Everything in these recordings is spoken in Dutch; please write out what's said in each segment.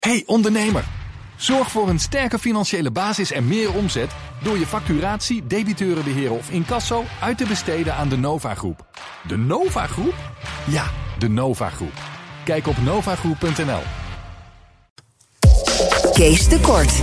Hey ondernemer, zorg voor een sterke financiële basis en meer omzet door je facturatie, debiteurenbeheer of incasso uit te besteden aan de Nova Groep. De Nova Groep? Ja, de Nova Groep. Kijk op novagroep.nl. Kees de Kort.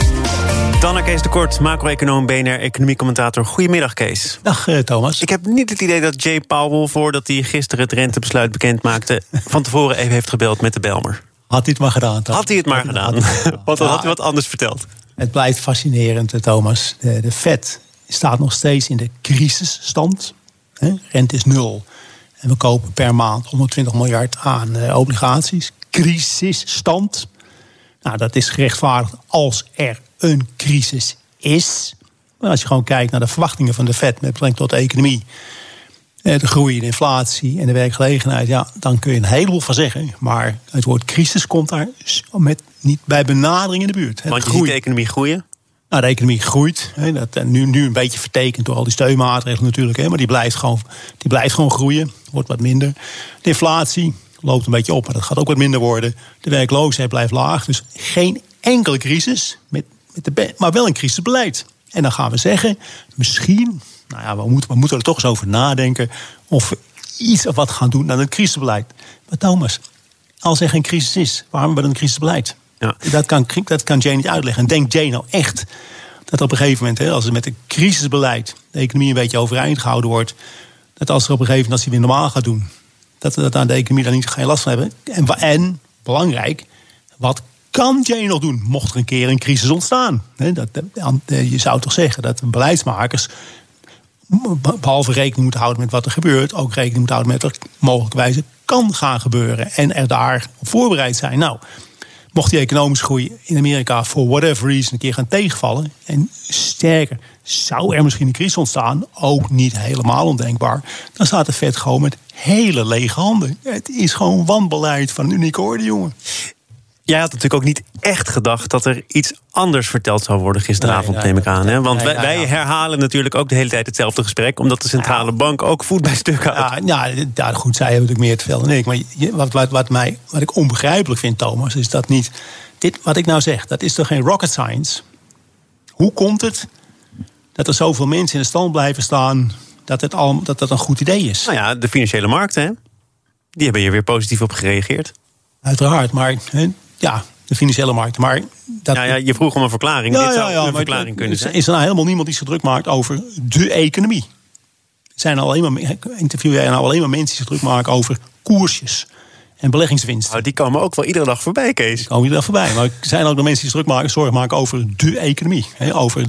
Dan naar Kees de Kort, macro-econoom, BNR, economiecommentator. Goedemiddag, Kees. Dag, Thomas. Ik heb niet het idee dat Jay Powell, voordat hij gisteren het rentebesluit bekend maakte, van tevoren even heeft gebeld met de Bijlmer. Had hij het maar gedaan, Thomas. Had hij het maar gedaan? Want dan had hij wat anders verteld. Het blijft fascinerend, Thomas. De Fed staat nog steeds in de crisisstand. Rente is 0. En we kopen per maand 120 miljard aan obligaties. Crisisstand. Nou, dat is gerechtvaardigd als er een crisis is. Maar als je gewoon kijkt naar de verwachtingen van de Fed met betrekking tot de economie, de groei, de inflatie en de werkgelegenheid, ja, dan kun je een heleboel van zeggen. Maar het woord crisis komt daar niet bij benadering in de buurt. Want je ziet de economie groeien? Nou, de economie groeit. Dat nu een beetje vertekend door al die steunmaatregelen natuurlijk. Maar die blijft gewoon groeien. Wordt wat minder. De inflatie loopt een beetje op, maar dat gaat ook wat minder worden. De werkloosheid blijft laag. Dus geen enkele crisis, maar wel een crisisbeleid. En dan gaan we zeggen, misschien, nou ja, we moeten er toch eens over nadenken of we iets of wat gaan doen aan het crisisbeleid. Maar Thomas, als er geen crisis is, waarom hebben we dan een crisisbeleid? Ja. Dat kan Jay niet uitleggen. En denkt Jay nou echt dat op een gegeven moment, als er met een crisisbeleid de economie een beetje overeind gehouden wordt, dat als er op een gegeven moment, als hij weer normaal gaat doen, dat aan de economie daar niet geen last van hebben? En belangrijk, wat kan Jay nog doen mocht er een keer een crisis ontstaan? Je zou toch zeggen dat beleidsmakers behalve rekening moeten houden met wat er gebeurt, ook rekening moeten houden met wat er mogelijkwijze kan gaan gebeuren. En er daar op voorbereid zijn. Nou, mocht die economische groei in Amerika voor whatever reason een keer gaan tegenvallen, en sterker, zou er misschien een crisis ontstaan, ook niet helemaal ondenkbaar, dan staat de Fed gewoon met hele lege handen. Het is gewoon wanbeleid van een unieke orde, jongen. Jij had natuurlijk ook niet echt gedacht dat er iets anders verteld zou worden gisteravond, neem ik aan. Hè? Want wij herhalen natuurlijk ook de hele tijd hetzelfde gesprek, omdat de centrale bank ook voet bij stuk houdt. Ja, goed, zij hebben natuurlijk meer te veel dan ik. Maar wat ik onbegrijpelijk vind, Thomas, is dat niet dit wat ik nou zeg, dat is toch geen rocket science? Hoe komt het dat er zoveel mensen in de stand blijven staan dat dat een goed idee is? Nou ja, de financiële markten, hè? Die hebben hier weer positief op gereageerd. Uiteraard, maar ja, de financiële markt. Maar je vroeg om een verklaring. Dit zou een verklaring kunnen zijn. Is er nou helemaal niemand die zich druk maakt over de economie? Interview jij nou alleen maar mensen die zich druk maken over koersjes en beleggingswinst? Nou, die komen ook wel iedere dag voorbij, Kees. Die komen iedere dag voorbij. Maar er zijn ook nog mensen die zich zorg maken over de economie. Over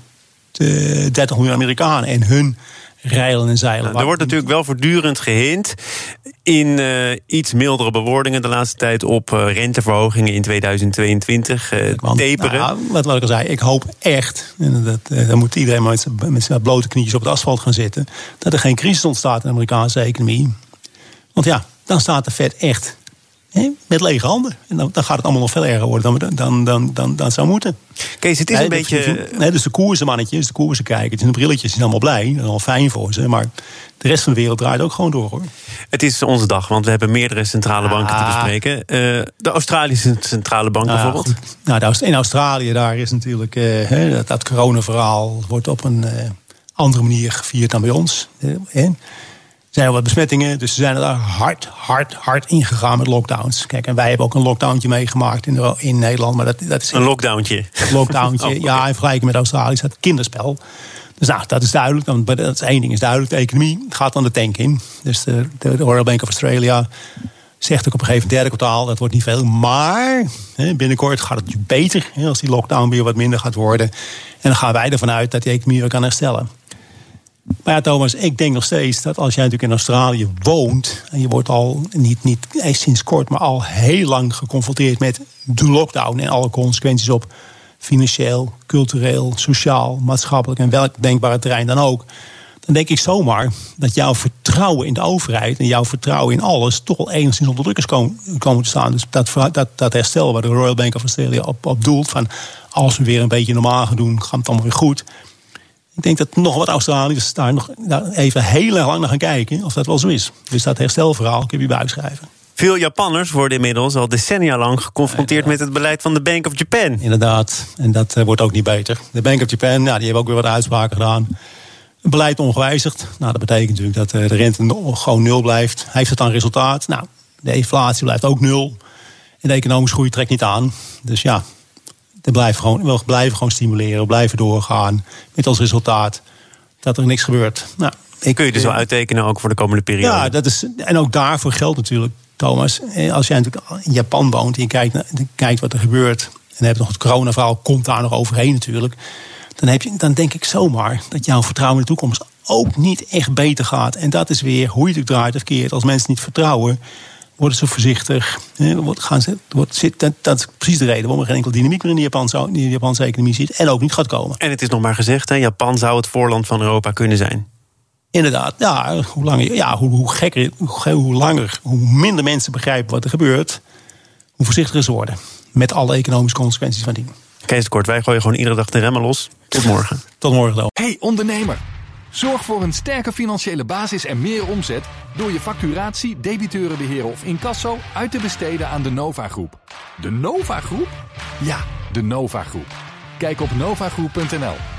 330 miljoen Amerikanen en hun rijlen en zeilen. Nou, er wordt natuurlijk wel voortdurend gehint in iets mildere bewoordingen de laatste tijd op renteverhogingen in 2022, taperen. Nou, wat ik al zei, ik hoop echt, en dan moet iedereen met zijn blote knietjes op het asfalt gaan zitten, dat er geen crisis ontstaat in de Amerikaanse economie. Want ja, dan staat de Fed echt met lege handen. En dan gaat het allemaal nog veel erger worden dan het zou moeten. Kees, het is een beetje... Dus de koersenmannetjes, de koersenkijkers en de brilletjes zijn allemaal blij. Dat is allemaal fijn voor ze. Maar de rest van de wereld draait ook gewoon door, hoor. Het is onze dag, want we hebben meerdere centrale banken te bespreken. De Australische centrale bank bijvoorbeeld. Goed. Nou, in Australië, daar is natuurlijk dat coronaverhaal wordt op een andere manier gevierd dan bij ons. Er zijn wat besmettingen, dus ze zijn er daar hard ingegaan met lockdowns. Kijk, en wij hebben ook een lockdowntje meegemaakt in Nederland. Maar dat is een lockdowntje? Een lockdowntje, in vergelijking met Australië is dat kinderspel. Dus nou, dat is duidelijk. Dat is één ding is duidelijk. De economie gaat dan de tank in. Dus de Royal Bank of Australia zegt ook op een gegeven derde kwartaal, dat wordt niet veel. Maar binnenkort gaat het natuurlijk beter als die lockdown weer wat minder gaat worden. En dan gaan wij ervan uit dat die economie weer kan herstellen. Maar ja, Thomas, ik denk nog steeds dat als jij natuurlijk in Australië woont, en je wordt al niet sinds kort, maar al heel lang geconfronteerd met de lockdown en alle consequenties op financieel, cultureel, sociaal, maatschappelijk en welk denkbare terrein dan ook, dan denk ik zomaar dat jouw vertrouwen in de overheid en jouw vertrouwen in alles toch wel enigszins onder druk is komen te staan. Dus dat herstel waar de Royal Bank of Australia op doelt, van als we weer een beetje normaal gaan doen, gaat het allemaal weer goed. Ik denk dat nog wat Australiërs daar even heel erg lang naar gaan kijken of dat wel zo is. Dus dat herstelverhaal kun je bij schrijven. Veel Japanners worden inmiddels al decennia lang geconfronteerd met het beleid van de Bank of Japan. Inderdaad, en dat wordt ook niet beter. De Bank of Japan, die hebben ook weer wat uitspraken gedaan. Het beleid ongewijzigd. Nou, dat betekent natuurlijk dat de rente gewoon 0 blijft. Heeft het dan resultaat? Nou, de inflatie blijft ook 0. En de economische groei trekt niet aan. Dus ja, we blijven gewoon stimuleren. We blijven doorgaan. Met als resultaat dat er niks gebeurt. Nou, kun je dus wel uittekenen ook voor de komende periode? Ja, en ook daarvoor geldt natuurlijk, Thomas. Als jij natuurlijk in Japan woont en je kijkt wat er gebeurt. En dan heb je nog het corona-verhaal, komt daar nog overheen natuurlijk. Dan denk ik zomaar dat jouw vertrouwen in de toekomst ook niet echt beter gaat. En dat is weer, hoe je het draait of keert. Als mensen niet vertrouwen, worden ze voorzichtig. Dat is precies de reden waarom er geen enkele dynamiek meer in de Japanse economie zit. En ook niet gaat komen. En het is nog maar gezegd, Japan zou het voorland van Europa kunnen zijn. Inderdaad, hoe minder mensen begrijpen wat er gebeurt, hoe voorzichtiger ze worden. Met alle economische consequenties van dien. Kees de Kort, wij gooien gewoon iedere dag de remmen los. Tot morgen. Tot morgen dan. Hey ondernemer, zorg voor een sterke financiële basis en meer omzet door je facturatie, debiteurenbeheer of incasso uit te besteden aan de Nova Groep. De Nova Groep? Ja, de Nova Groep. Kijk op novagroep.nl.